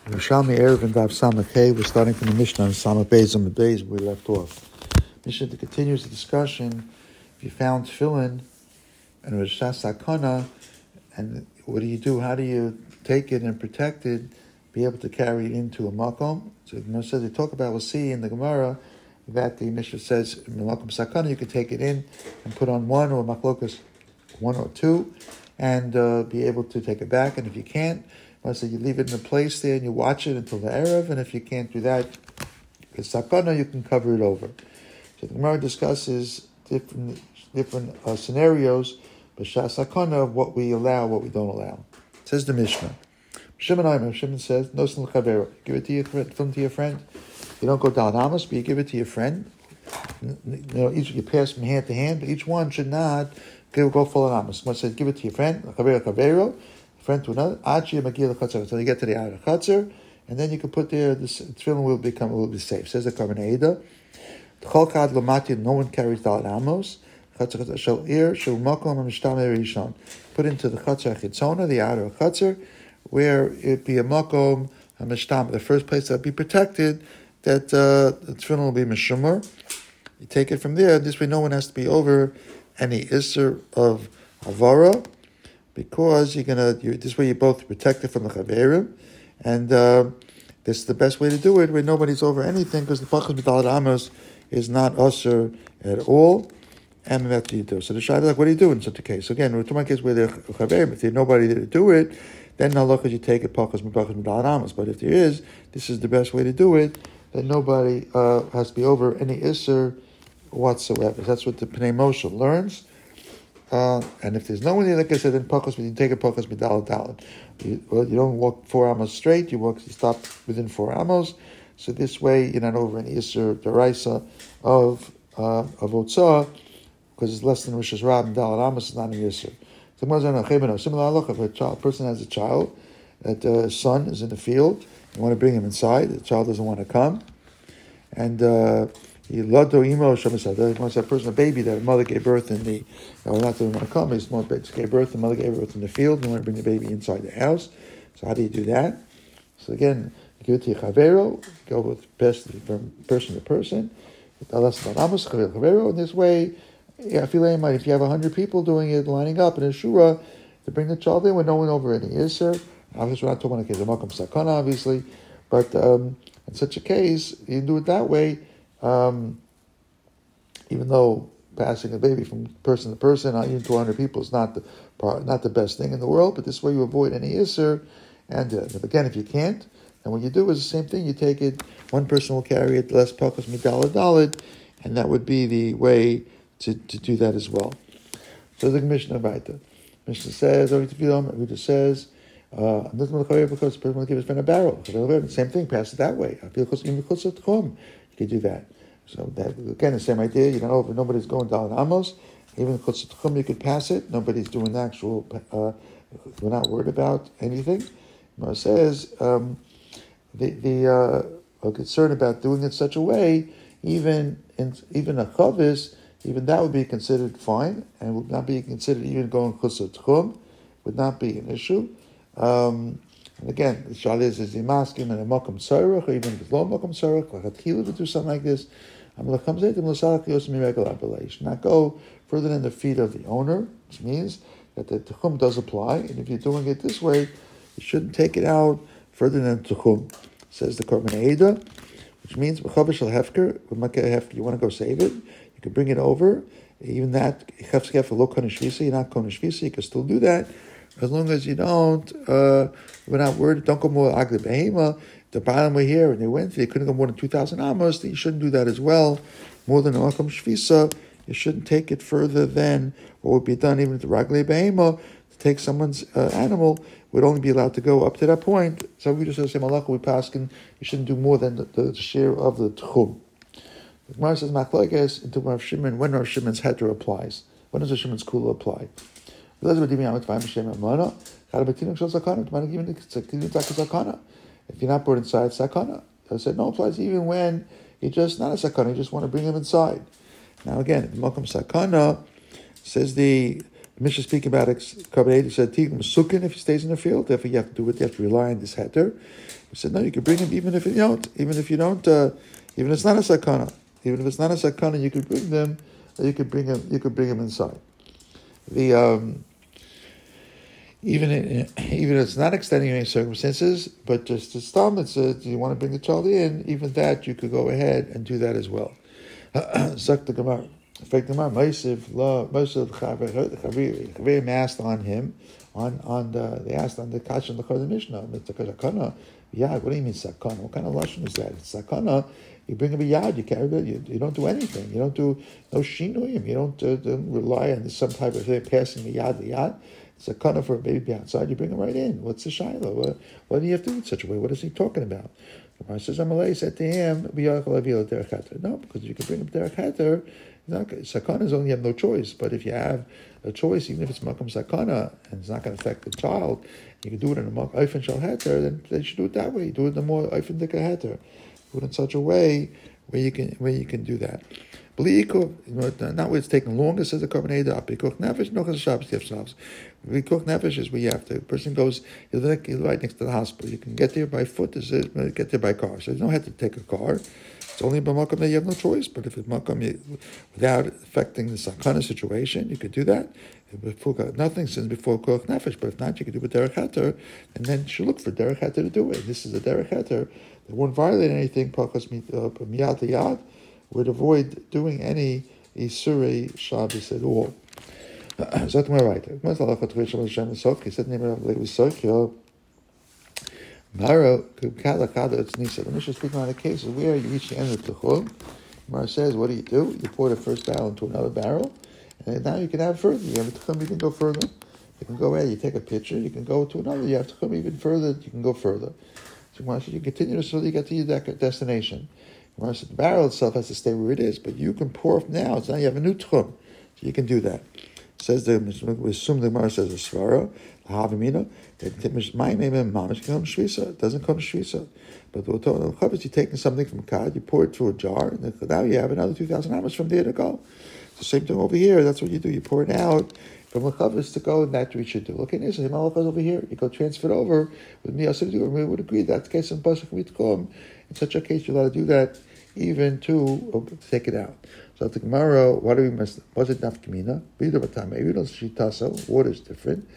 Yerushalmi Erev and Dav Samach. We're starting from the Mishnah on Samach Beis on the days we left off. Mishnah continues the discussion. If you found tefillin and it was Sakana, and what do you do? How do you take it and protect it, be able to carry it into a makom? So the Gemara says, they talk about, we'll see in the Gemara, that the Mishnah says, in makom Sakana, you can take it in and put on one, or machlokas, one or two, and be able to take it back. And if you can't, so you leave it in a place there and you watch it until the Erev, and if you can't do that, with Sakana, you can cover it over. So the Gemara discusses different scenarios, but Sakana, of what we allow, what we don't allow. It says the Mishnah. Shimon says, no sin l'chavero. Give it to your friend. You don't go down Amos, but you give it to your friend. Each you pass from hand to hand, but each one should not go full on Amos. Someone says, give it to your friend, l'chavero, friend to another, until you get to the outer chutzner, and then you can put there, this tefillin will be safe. Says the Karban Eida, no one carries Dalet Amos. Put into the chutzner chitzona, the outer chutzner, where it be a makom hamishtam, the first place that be protected, that the tefillin will be mishumar. You take it from there. This way, no one has to be over any isser of avara, because this way you're both protected from the chaverim, and this is the best way to do it, where nobody's over anything, because the pachas b'dalet amos is not usher at all, and that's what you do. So the shayla, like, what do you do in such a case? So again, we're talking about a case where there's chaverim. If there's nobody there to do it, then halachas you take it pachas b'dalet amos. But if there is, this is the best way to do it, that nobody has to be over any isser whatsoever. That's what the Pnei Moshe learns. And if there's no one there, like I said, then pachas, you take a pachas b'dalet. You don't walk 4 amos straight. You stop within 4 amos. So this way, you're not over any isser deraisa of otzah, because it's less than Rosh Hashanah and dalet amos is not an isser. Similar halacha, if a person has a child, that his son is in the field, you want to bring him inside. The child doesn't want to come, and he lado imo shamisad. Once that person, a baby that a mother gave birth in the, not doesn't want to come, his mother gave birth, the mother gave birth in the field. You want to bring the baby inside the house. So how do you do that? So again, you give it to your chavero, go with best from person to person. In this way, if you have 100 people doing it, lining up in a shura to bring the child in with no one over any isser. Obviously, we're not talking about a case of makom sakana, obviously, but in such a case, you do it that way. Even though passing a baby from person to person, even to 100 people, is not the best thing in the world, but this way you avoid any isser. And again, if you can't, then what you do is the same thing. You take it, one person will carry it, less pachas midalad, and that would be the way to do that as well. So the Mishnah Baita. Mishnah says, Rita says, because the person will give his friend a barrel. Same thing, pass it that way. You can do that. So that, again, the same idea. You're not over, nobody's going down Amos. Even you could pass it. Nobody's doing the actual, we're not worried about anything. It says, the concern about doing it such a way, even a chavis, even that would be considered fine, and would not be considered even going chusar tchum, would not be an issue. And again, the shal is the maskim and a makom tzarech, or even if it's low makom tzarech, like a tchila to do something like this. You should not go further than the feet of the owner, which means that the tchum does apply, and if you're doing it this way, you shouldn't take it out further than tchum. Says the Karban Eida, which means b'chavish al hefker, you want to go save it, you can bring it over. Even that, you're not konesh visa, you can still do that, as long as you don't, we're not worried, don't go more agli behema. The bottom were here and they couldn't go more than 2,000 amos, you shouldn't do that as well. More than a makom shvisa, you shouldn't take it further than what would be done even to ragli behema. To take someone's animal would only be allowed to go up to that point. So we just say malach, we paskin, you shouldn't do more than the share of the tchum. The Gemara says machlokes into Rav Shimon, when Rav Shimon's heter applies. When does Rav Shimon's kula apply? If you're not brought inside, sakana. I said no, applies even when you're just not a sakana, you just want to bring him inside. Now again, makom sakana, says the The Mishnah speaking about Karban Eder said Tigum Sukin if he stays in the field. Therefore, you have to do it. You have to rely on this heter. We said no. You can bring him even if you don't. Even if it's not a sakana. Even if it's not a sakana, you could bring them. You could bring him inside. Even it's not extending any circumstances, but just to stop it says you want to bring the child in. Even that you could go ahead and do that as well. Zak the Gemara. They asked on him, they asked on the Kash and the Mishnah, yeah, what do you mean sakana? What kind of lashon is that? It's sakana. You bring a yad, you carry it. You don't do anything. You don't do no shinuyim. You don't rely on some type of thing, passing the yad. It's sakana for a baby outside. You bring him right in. What's the shiloh? What do you have to do in such a way? What is he talking about? The Gemara says, Amalei said to him, no, because you can bring him derech heter. Sakana is only you have no choice, but if you have a choice, even if it's makam sakana and it's not going to affect the child, you can do it in a oifen shal heter. Then they should do it that way. Do it in a more oifen dika heter. Do it in such a way where you can do that. Not where it's taking longer, says the Karban Eder. Pikuch nefesh, no chas Shabbos, you have Shabbos. Pikuch nefesh is where you have to. The person goes, you're right next to the hospital. You can get there by foot, get there by car. So you don't have to take a car. It's only by makam that you have no choice. But if it's makam without affecting the sakana situation, you could do that. Nothing since before koch nefesh. But if not, you could do it derech heter, and then you should look for derech heter to do it. This is a derech heter that won't violate anything. Pachas miyad yad would avoid doing any isurei Shabbos at all. Zat my right. He said name of Levi Mara Kalakada it's Nisa. The Mishnah speaking on the case of where you reach the end of the Chum. Mara says, what do? You pour the first barrel into another barrel, and now you can have further. You have Tchum, you can go further. You can go ahead, you take a pitcher, you can go to another. You have Tchum even further, you can go further. So Mara says, you continue until you get to your destination. Mara said, the barrel itself has to stay where it is, but you can pour from now. So now you have a new Tchum. So you can do that. Says we assume the Gemara says a svara, havamina. It doesn't come shvisa. But the chavis, you're taking something from kad, you pour it to a jar, and now you have another 2,000 amos from there to go. It's the same thing over here. That's what you do. You pour it out from a chavis to go, and that's what you should do. Look at this. Himalachas over here. You go transfer it over with me. We would agree that's the case in pasuk mitkom. In such a case, you're allowed to do that, even to take it out. So the Gemara, what do we miss? Was it nafkamina? B'ida b'tam. Maybe don't shitasa. Water is different.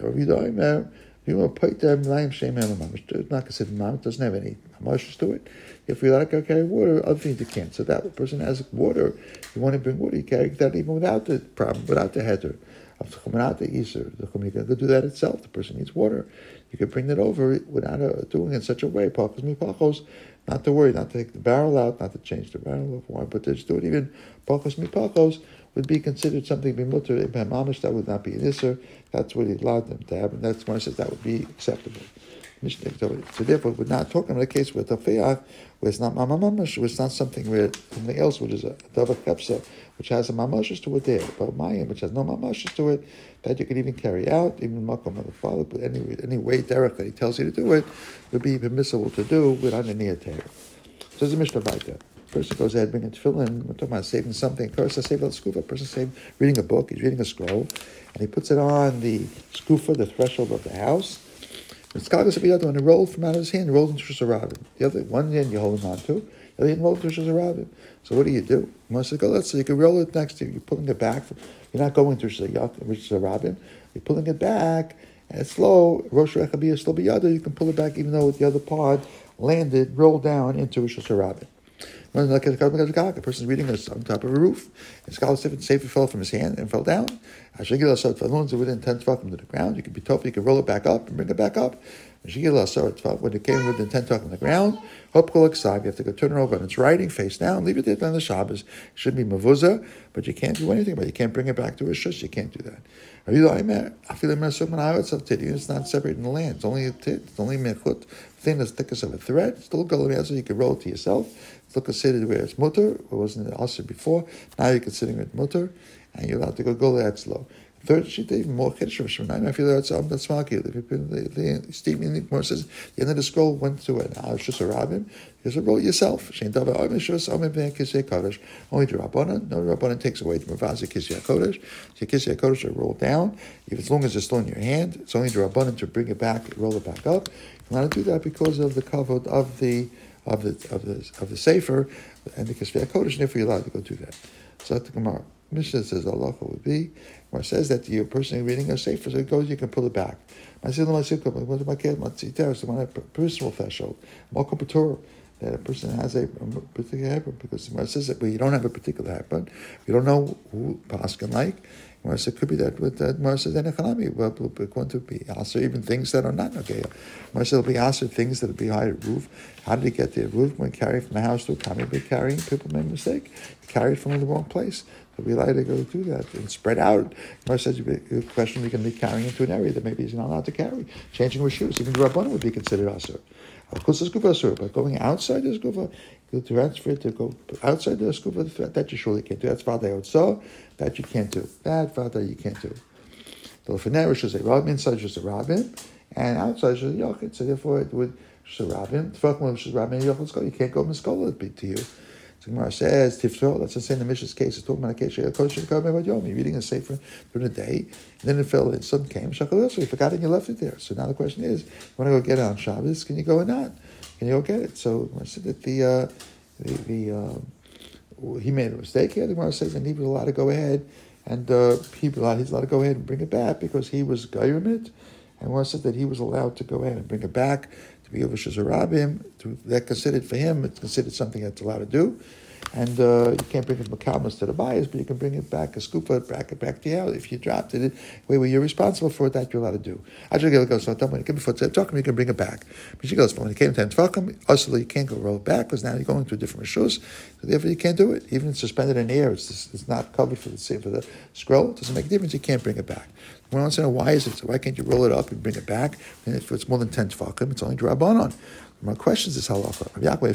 You want to put them layim shem mamash. It's not considered mamash. It doesn't have any mamash to it. If you let it carry water, other things you can't. So that person has water. You want to bring water, you carry that even without the problem, without the heter. Without the iser, you can go do that itself. The person needs water. You can bring that over without doing it in such a way. Pachos mi pachos. Not to worry, not to take the barrel out, not to change the barrel of wine, but to just do it even pachos mi pachos would be considered something to be mutter. If mamish, that would not be an iser. That's what he allowed them to have, and that's why he says that would be acceptable. So therefore, we're not talking about a case where tafeach, where it's not mamash, where it's not something where something else, which is a davar kepsa, which has a mamash to it there, but mayim, which has no mamash to it, that you can even carry out, even makom of the father, but any way derech that he tells you to do it would be permissible to do without any atayr. So there's a Mishnah about that. Person goes ahead, bringing tefillin. We're talking about saving something. Person saved on the skufa. Person saved reading a book. He's reading a scroll, and he puts it on the skufa, the threshold of the house. And when it rolled from out of his hand, it rolled into Rosh Hashanah. The other one end you hold him on to, the other end rolled into Rosh Hashanah. So what do? Once it goes, so you can roll it next to you. You're pulling it back. You're not going to Rosh Hashanah. You're pulling it back, and it's slow. Rosh Hashanah slow biyada. You can pull it back, even though the other pod landed, rolled down into Rosh Hashanah. A person's reading this on top of a roof. And scholarship safer fell from his hand and fell down. Within 10 tefachim to the ground. You can be tough, you can roll it back up and bring it back up. When it came within 10 tefachim to the ground, you have to go turn it over on its writing, face down, leave it there on the Shabbos. It should be mavuzah, but you can't do anything about it. You can't bring it back to a shush, you can't do that. It's not separating the land. It's only a tit, it's only mechut, thing that's thickest of a thread. Still go so you can roll it to yourself. Still considered where it's mutter, it wasn't also before. Now you're considering it mutter, and you're allowed to go that slow. Third shita, even more chiddush. I feel that's smalki. The statement more says the end of the scroll went to an Arshus or Rabbim. You just roll it yourself. Shein davar oimishus omim ben kisei kodesh. Only the Rabbanan. No Rabbanan takes away the mavazi kisei kodesh. So kisei kodesh are rolled down. If as long as it's still in your hand, it's only the Rabbanan to bring it back, roll it back up. You want to do that because of the kavod of the sefer and the kisei kodesh, and therefore you're allowed to go do that. So that's the Gemara. Mishnah says Allah would be. Gemara says that you're personally reading a sefer, so it goes, you can pull it back. My personal threshold, that a person has a particular heper, because Gemara says that, but you don't have a particular heper. You don't know who Paskin like. Gemara says it could be that with Gemara says Enechanami, well, we're going to be aser even things that are not okay. Gemara says it'll be aser things that'll be higher roof. How did he get the roof? When carrying from the house to a kami, be carrying, people made a mistake. Carry it from the wrong place. So we allowed to go do that and spread out. Gemara says the question we can be carrying into an area that maybe he's not allowed to carry. Changing with shoes, even the Rabbanan would be considered aser. Of course, the skufa asur, but going outside the skufa, to transfer it to go outside the skufa, that you surely can't do. That's vaday otzah, that you can't do. That vaday you can't do. The lefanei should say rabbin, inside just a rabbin, and outside just a yochid. So therefore, it would just a rabbin. Tefachim just a rabbin, yochid. You can't go miskola to you. So Gemara says tifto. That's the same in the Mishnah's case. It's talking about a case. You're reading a sefer during the day, and then it fell. The sun came. So you forgot it and you left it there. So now the question is, you want to go get it on Shabbos? Can you go or not? Can you go get it? So I said that he made a mistake here. The Gemara says, and he was allowed to go ahead, and he's allowed to go ahead and bring it back because he was gayrim it. And Gemara said that he was allowed to go ahead and bring it back to be over Shazarabim. That considered for him, it's considered something that's allowed to do. And you can't bring it makamas to the buyers, but you can bring it back, a scupa, back to you. If you dropped it, where you're responsible for it, that you're allowed to do. Actually, goes, so when it came before Tzedakah, you can bring it back. But she goes, when it came to Tzedakah, also you can't go roll it back because now you're going to a different rishus, so therefore you can't do it. Even if it's suspended in air, it's not covered for the scroll. It doesn't make a difference. You can't bring it back. We don't say, why is it? So why can't you roll it up and bring it back? And if it's more than 10 Tzedakah, it's only Drabanan. My question is halacha.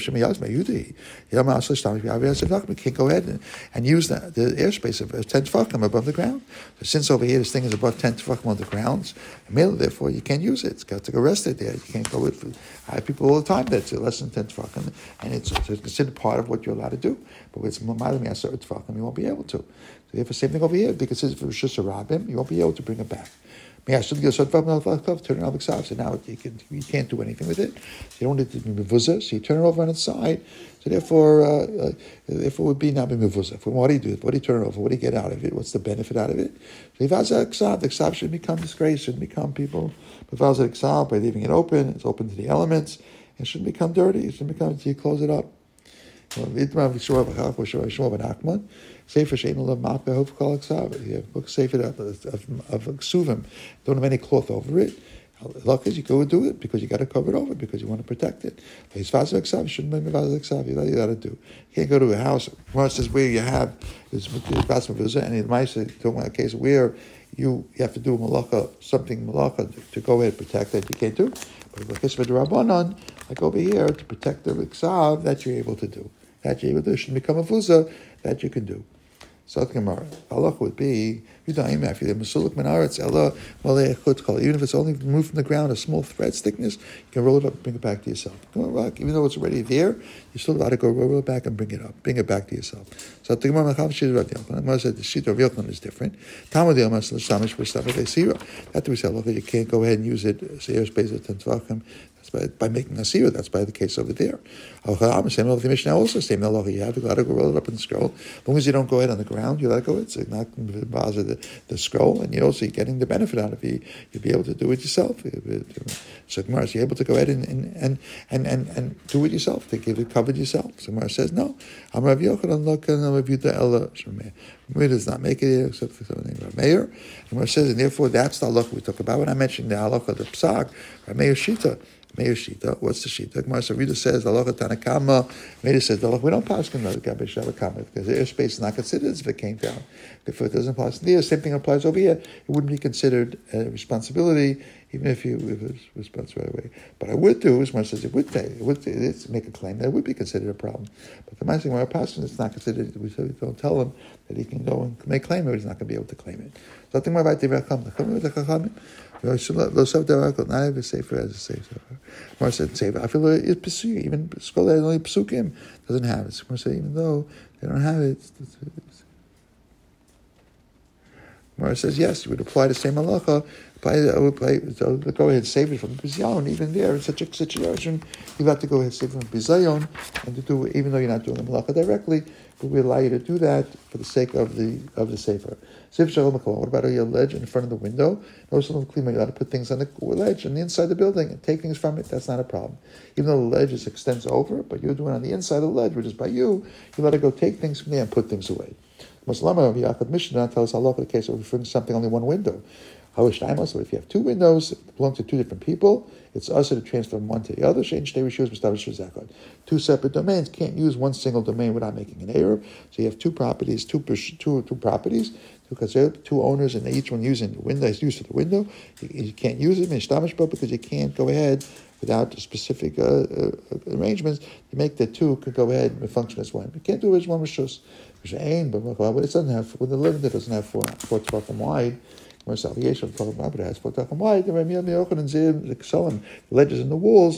We can't go ahead and use the airspace of 10 tefachim above the ground. So since over here this thing is above 10 tefachim on the grounds, therefore you can't use it. It's got to go rest it there. You can't go with. I have people all the time that's less than 10 tefachim, and it's considered part of what you're allowed to do. But with maladami asar tefachim, you won't be able to. So therefore, same thing over here because if it's just a rabbim, you won't be able to bring it back. Turn it on. So now you can't do anything with it. So you don't need to be mevuzah. So you turn it over on its side. So therefore it would be not be mevuzah. What do you do? What do you turn it over? What do you get out of it? What's the benefit out of it? So the ksav should become disgrace. Shouldn't become people. By leaving it open, it's open to the elements. It shouldn't become dirty. It shouldn't become until you close it up. Sefer she'enol ma'apeh kol ksav. You have book sefer of ksuvim. Don't have any cloth over it. Luck is you go and do it because you got to cover it over because you want to protect it. But shouldn't be ksav. You got to do. You can't go to a house. Gemara says where you have is basmavuzah, and in my talking about a case where you have to do something malacha to go ahead and protect that you can't do. But in the case of the Rabbanan, like over here, to protect the ksav, that you're able to do. That you're able to do. Shouldn't become a vuzah, that you can do. So the Gemara, halach would be, even if it's only removed from the ground, a small thread thickness, you can roll it up and bring it back to yourself. Even though it's already there, you still got to go roll it back and bring it up, bring it back to yourself. So the Gemara said the sheet of Yochanan is different. That we say, look, you can't go ahead and use it, say airspace at 10 tvachim. That's by making a seer. That's by the case over there. Same of the Mishnah also. Same halacha. You have to go roll it up in the scroll. As long as you don't go ahead on the ground, you let it go. It's not bother the scroll, and you're also getting the benefit out of it. You'll be able to do it yourself. So Gemara, you're able to go ahead and do it yourself. To give it covered yourself. So Gemara says no. I'm Rav Yochanan. Look, and Rav Yudah Ella Shemeh. Gemara does not make it except for something Rav Meir. Gemara says, and therefore that's the halacha we talk about when I mentioned the halacha of the psak. Rav Meir Shita. Meir Shita. What's the Shita? Gemara Savida says, Halacha Tanakama. Meir says, we don't pass another Gabi Shavakama because the airspace is not considered as if it came down. If it doesn't pass there, same thing applies over here. It wouldn't be considered a responsibility, even if it was responsible right away. But I would do, as Gemara says, it would pay. It's make a claim that it would be considered a problem. But the Ma'aseh Gemara passing, it's not considered. We don't tell him that he can go and make claim, or he's not going to be able to claim it. Something more about the Chacham. Not every sefer has a sefer. Gemara said sefer. I feel it's pesukim. Even scholar only pesukim doesn't have it. Gemara said even though they don't have it. Gemara says yes, you would apply the same halacha. Go ahead and save it from bizayon. Even there, in such a situation, you have to go ahead and save it from bizayon, and to do even though you're not doing the halacha directly, but we allow you to do that for the sake of the sefer. What about a ledge in front of the window? You're allowed to put things on the ledge on the inside of the building and take things from it. That's not a problem. Even though the ledge extends over, but you're doing it on the inside of the ledge, which is by you, you're allowed to go take things from there and put things away. Muslama Yachad Mishnah tells us halacha the case of referring to something only one window. But if you have two windows that belong to two different people, it's also to transfer from one to the other. Two separate domains can't use one single domain without making an error. So you have two properties, two properties, because there are two owners, and each one using the window is used for the window. You can't use it because you can't go ahead without specific arrangements to make the two could go ahead and function as one. You can't do it as one rishus. But it doesn't have, when the living it doesn't have four tefachim wide. More salvation talking about, but it has 4 tefachim wide. The ledges in the walls.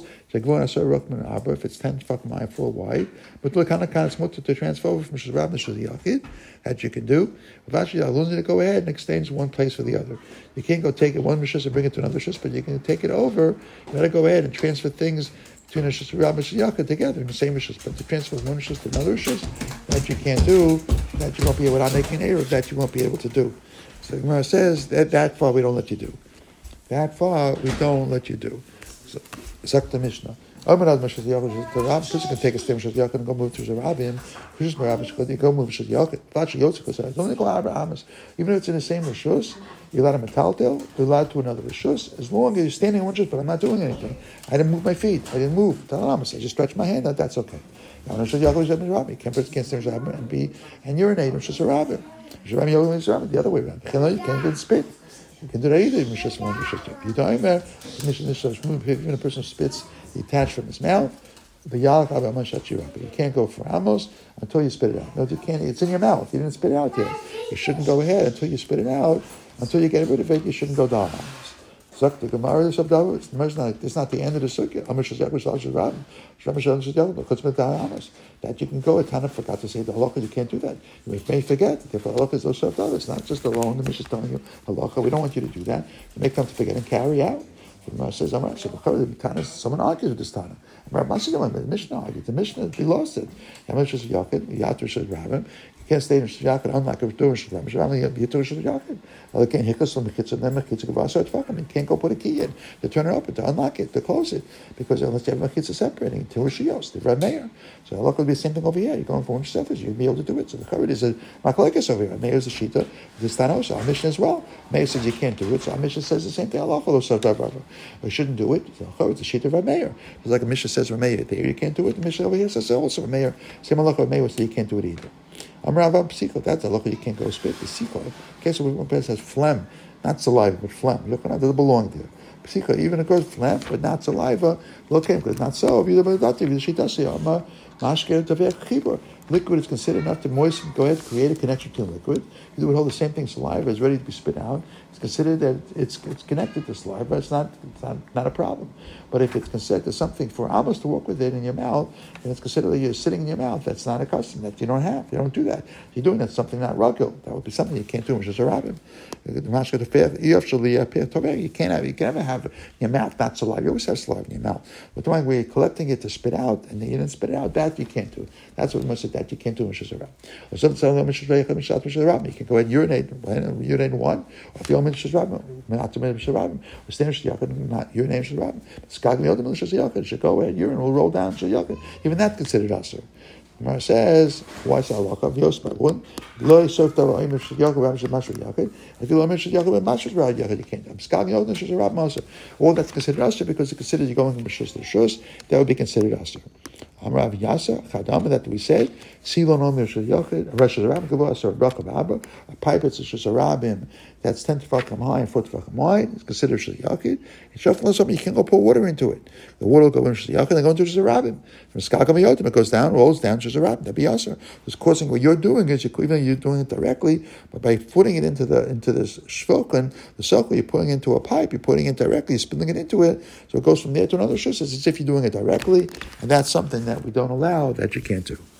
If it's 10 tefachim wide, 4 wide, but look, it's mutter to transfer over from Shazrab to Shaziyachid. That you can do. To go ahead and exchange one place for the other. You can't go take it one rishus and bring it to another rishus, but you can take it over. You got to go ahead and transfer things between a Shazrab and Shaziyachid together in the same rishus. But to transfer one rishus to another rishus, that you can't do. That you won't be able, without making an error, that you won't be able to do. So the Gemara says that far we don't let you do. That far we don't let you do. So, Zak the Mishnah. The person can take a stem Shaziyachid and go move to Zerabim. Go move to Shaziyachid. Don't go out of even if it's in the same Rishus, you're allowed to metaltel, you're allowed to another Rishus, as long as you're standing in one Rishus, but I'm not doing anything. I didn't move my feet. I didn't move. I just stretched my hand out. That's okay. Now, you can't stand Shaziyachid and urinate in Shazarabim. The other way around. You can't do spit. You can do that either. Even a person spits detached from his mouth, but you can't go for Amos until you spit it out. No, you can't. It's in your mouth. You didn't spit it out yet. You shouldn't go ahead until you spit it out. Until you get rid of it, you shouldn't go down. Zok the Gemara is it's not the end of the sukkah. That you can go. Tana forgot to say the halacha. You can't do that. You may forget. Therefore, halacha is also of It's not just alone. The Mishnah is telling you halacha. We don't want you to do that. You may come to forget and carry out. The Gemara says, someone argues with this Tana. The Mishnah argued. The Mishnah, he lost it. You can't stay in Shaziyachid unlike a door in Shaziyachid. You can't go put a key in to turn it open, to unlock it, to close it, because unless you have a chitza separating, till Rishiyos, the Rav Meir. So Allah could be the same thing over here. You're going for one selfish, you'll be able to do it. So the Chavid is a Makalekes over here. Meir is a Shita, this Tanosa. Our Mishnah as well. Meir says you can't do it, so our Mishnah says the same thing. Allah we shouldn't do it. So Chavid is a Shita of Rav Meir. It's like a Mishnah says Rav Meir, there you can't do it. The Mishnah over here says also Rav Meir. Same Allah Rav Meir says you can't do it either. Amrav Psiko, that's a look you can't go spit. The Siko. In case of one person has phlegm, not saliva, but phlegm. Look, it doesn't belong there. Psiko, even a girl's phlegm, but not saliva, look at it, not so. Liquid is considered enough to moisten, go ahead, create a connection to a liquid. You would hold the same thing, saliva is ready to be spit out. It's considered that it's connected to saliva, it's not a problem. But if it's considered something for Amos to walk with it in your mouth, and it's considered that you're sitting in your mouth, that's not a custom, that you don't have. You don't do that. If you're doing that, something not rugged. That would be something you can't do, which is a rabbin. You can't ever have in your mouth not saliva. You always have saliva in your mouth. But the one where you're collecting it to spit out, and you didn't spit it out, that you can't do. That's what Moshe that you can't do Mishas Rabim. You can go ahead and urinate in one, or if you don't Mishas Rabim, not to Mishas Rabim, or stand in Shaziyachid, not urinate in Mishas Rabim. Skagli Odom Mishas Shaziyachid, should go ahead, urine will roll down Shaziyachid. Even that considered usher. Gemara says, why is halacha of Yosef? Lo yisok davar omer shel Yaakov Rab shel Mashur Yachid. If you omer shel Yaakov and Mashur Rab Yachid, you can't. Skal Yodin shel Rab Maser. All that's considered aser because it considers you going from Rishus to Rishus. That would be considered aser. Amrav Yasa Chadama that we said. Silon omer shel Yachid. Rosh Hashanah Gavur aser Bracha B'Abba. A pipe that's Rishus Rabim that's 10 tefachim high and 4 tefachim wide. It's considered Rishus Yachid. And Shofar something you can't go pour water into it. The water will go in Rishus Yachid and go into Rishus Rabim. From Skal Yodim it goes down, rolls down Rishus Rabim. That'd be aser. It's causing what you're doing is even though you're doing it directly, but by putting it into this shvilken, the circle you're putting into a pipe, you're putting it directly, you're spilling it into it, so it goes from there to another shus. It's as if you're doing it directly, and that's something that we don't allow, that you can't do.